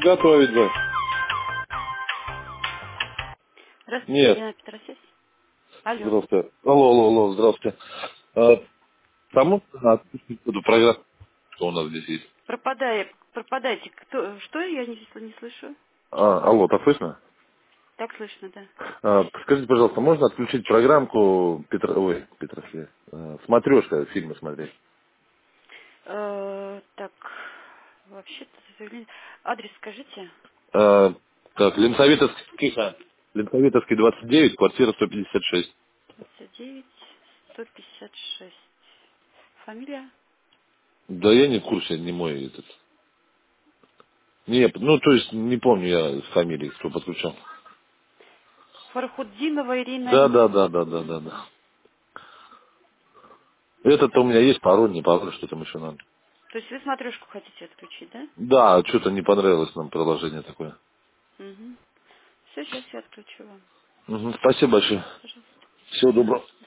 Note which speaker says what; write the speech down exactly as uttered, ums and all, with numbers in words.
Speaker 1: Готовить бы.
Speaker 2: Здравствуйте,
Speaker 1: Нет.
Speaker 2: Елена Петросясь. Алло.
Speaker 1: Здравствуйте. Алло, алло, алло, здравствуйте. А, кому отпустить эту программу, что у нас здесь есть?
Speaker 2: Пропадает, пропадайте. Кто, что? Я не, сл- не слышу.
Speaker 1: А, алло, так слышно?
Speaker 2: Так слышно, да.
Speaker 1: А, скажите, пожалуйста, можно отключить программку Петр... Ой, Петросия. Смотрешка, фильмы смотреть.
Speaker 2: Э, так, вообще-то заявление. Адрес скажите.
Speaker 1: А, так, Ленсовитовский, а, Ленсовитовский двадцать девять, квартира сто пятьдесят шесть.
Speaker 2: двадцать девять сто пятьдесят шесть. Фамилия?
Speaker 1: Да я не в курсе, не мой этот. Не, ну, то есть, не помню я фамилии, кто подключал.
Speaker 2: Фархуддинова Ирина.
Speaker 1: Да, да, да, да, да, да, да. Этот-то у меня есть пароль, не пароль, что там еще надо.
Speaker 2: То есть вы смотрешку хотите отключить, да?
Speaker 1: Да, что-то не понравилось нам приложение такое.
Speaker 2: Угу. Все, сейчас я отключу вам.
Speaker 1: Мгм, спасибо большое.
Speaker 2: Пожалуйста.
Speaker 1: Всего доброго.